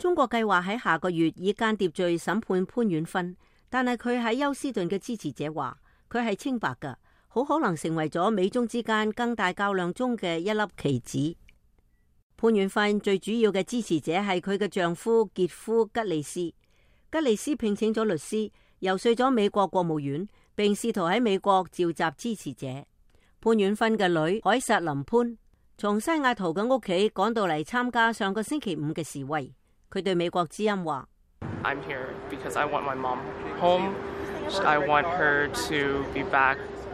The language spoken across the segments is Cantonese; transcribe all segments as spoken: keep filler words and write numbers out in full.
中國計劃喺下個月以間諜罪審判潘婉芬，但係佢喺休斯頓嘅支持者話佢係清白㗎，好可能成為咗美中之間更大較量中嘅一粒棋子。潘婉芬最主要嘅支持者係佢嘅丈夫傑夫吉利斯。吉利斯聘請咗律師，游說咗美國國務院，並試圖喺美國召集支持者。潘婉芬嘅女凱瑟琳潘從西雅圖嘅屋企趕到嚟參加上個星期五嘅示威。佢對美國之音話 ：I'm here because I want my mom home. I want her to be back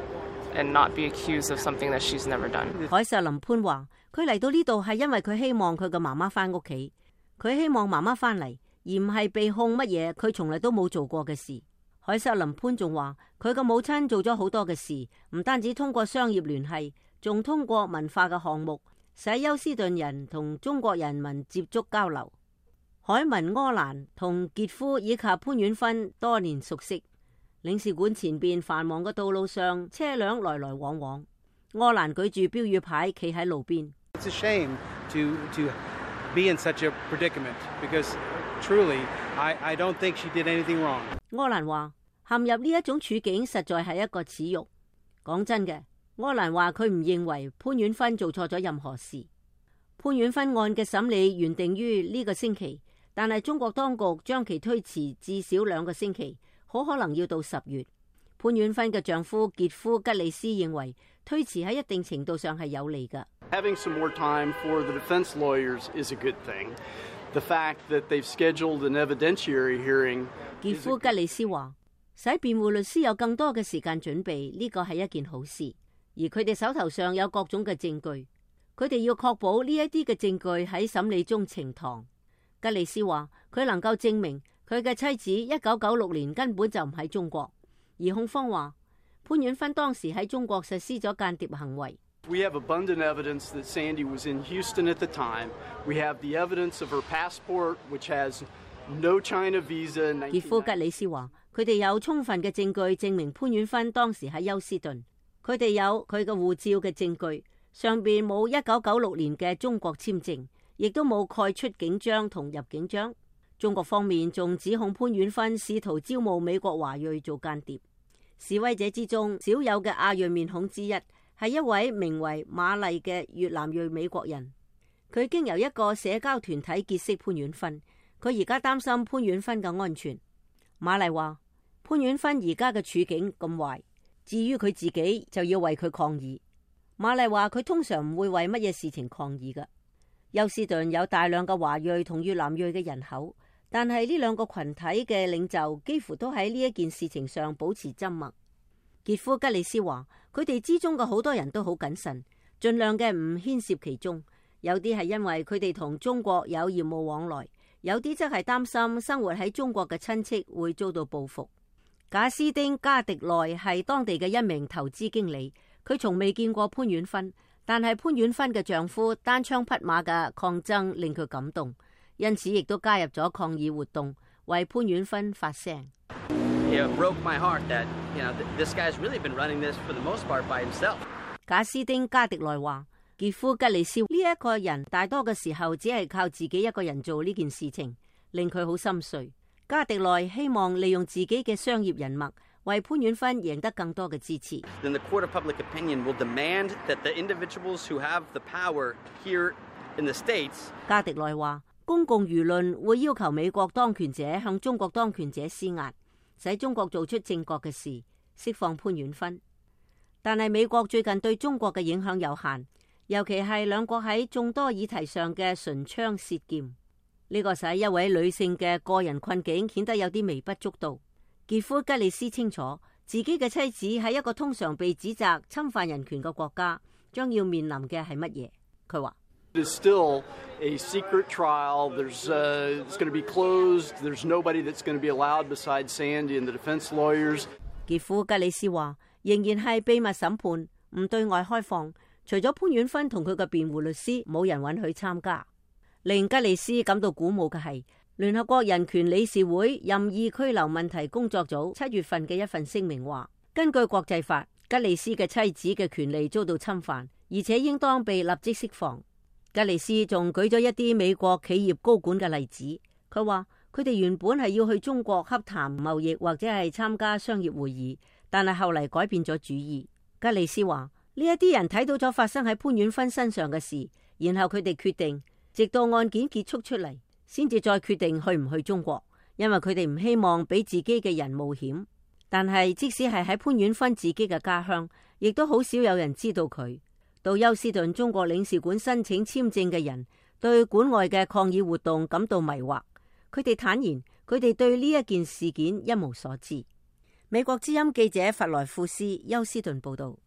and not be accused of something that she's never done. 凱瑟琳潘話：佢嚟到呢度係因為佢希望佢嘅媽媽翻屋企，佢希望媽媽翻嚟，而唔係被控乜嘢佢從來都冇做過嘅事。凱瑟琳潘仲話：佢嘅母親做咗好多嘅事，唔單止通過商業聯繫，仲通過文化嘅項目，使休斯頓人同中國人民接觸交流。海文柯蘭同傑夫以及潘婉芬多年熟悉。領事館前邊繁忙嘅道路上，車輛來來往往。柯蘭舉住標語牌，企喺路邊。 It's a shame to to be in such a predicament because truly I I don't think she did anything wrong. 柯蘭話陷入呢一種處境實在係一個恥辱。講真嘅，柯蘭話佢唔認為潘婉芬做錯咗任何事。潘婉芬案嘅審理原定於呢個星期，但係中國當局將其推遲至少兩個星期，好可能要到十月。潘婉芬嘅丈夫傑夫吉利斯認為推遲喺一定程度上係有利㗎。 Having some more time for the defense lawyers is a good thing. The fact that they've scheduled an evidentiary hearing. 傑夫吉利斯話：使辯護律師有更多嘅時間準備，呢個係一件好事。而佢哋手頭上有各種嘅證據，佢哋要確保呢一啲嘅證據喺審理中呈堂。吉利斯話：佢能夠證明佢嘅妻子一九九六年根本就唔喺中國，而控方話潘婉芬當時喺中國實施咗間諜行為。 We have abundant evidence that Sandy was in Houston at the time. We have the evidence of her passport, which has no China visa. 傑夫吉利斯話：佢哋有充分嘅證據證明潘婉芬當時喺休斯頓，佢哋有佢嘅護照嘅證據，上邊冇一九九六年嘅中國簽證，亦都冇蓋出境章同入境章。中國方面仲指控潘婉芬試圖招募美國華裔做間諜。示威者之中少有嘅亞裔面孔之一係一位名為馬麗嘅越南裔美國人，佢經由一個社交團體結識潘婉芬，佢而家擔心潘婉芬嘅安全。馬麗話：潘婉芬而家嘅處境咁壞，至於佢自己就要為佢抗議。馬麗話：佢通常唔會為乜嘢事情抗議㗎。休斯頓有大量嘅華裔同越南裔嘅人口，但係呢兩個群體嘅領袖幾乎都喺呢一件事情上保持緘默。傑夫吉利斯話：佢哋之中嘅好多人都好謹慎，盡量嘅唔牽涉其中。有啲係因為佢哋同中國有業務往來，有啲則係擔心生活喺中國嘅親戚會遭到報復。賈斯丁加迪內係當地嘅一名投資經理，佢從未見過潘婉芬，但係潘婉芬嘅丈夫單槍匹馬嘅抗爭令佢感動，因此亦都加入咗抗議活動，為潘婉芬發聲。賈斯丁加迪內話：傑夫吉利斯呢一個人大多嘅時候只係靠自己一個人做呢件事情，令佢好心碎。加迪內希望利用自己嘅商業人脈，為潘婉芬贏得更多嘅支持。加迪內話：公共輿論會要求美國當權者向中國當權者施壓，使中國做出正確嘅事，釋放潘婉芬。但係美國最近對中國嘅影響有限，尤其係兩國喺眾多議題上嘅唇槍舌劍，呢個使一位女性嘅個人困境顯得有啲微不足道。傑夫吉利斯清楚自己嘅妻子喺一個通常被指責侵犯人權嘅國家，將要面臨嘅係乜嘢？佢話 ：It is still a secret trial. There's, uh, it's going to be closed. There's nobody that's going to be allowed besides Sandy and the defense lawyers. 傑夫吉利斯話：仍然係秘密審判，唔對外開放，除咗潘婉芬同佢嘅辯護律師，冇人允許參加。令吉利斯感到鼓舞嘅係，聯合國人權理事會任意拘留問題工作組七月份嘅一份聲明話，根據國際法，吉利斯嘅妻子嘅權利遭到侵犯，而且應當被立即釋放。吉利斯仲舉咗一啲美國企業高管嘅例子， 佢話佢哋原本係要去中國洽談貿易或者係參加商業會議，但係後嚟改變咗主意。吉利斯話呢一啲人睇到咗發生喺潘婉芬身上嘅事，然後佢哋決定直到案件結束出嚟，先至再決定去唔去中國，因為佢哋唔希望俾自己嘅人冒險。但係即使係喺潘婉芬自己嘅家鄉，亦都好少有人知道佢。到休斯頓中國領事館申請簽證嘅人對館外嘅抗議活動感到迷惑，佢哋坦言佢哋對呢一件事件一無所知。美國之音記者弗萊庫斯休斯頓報道。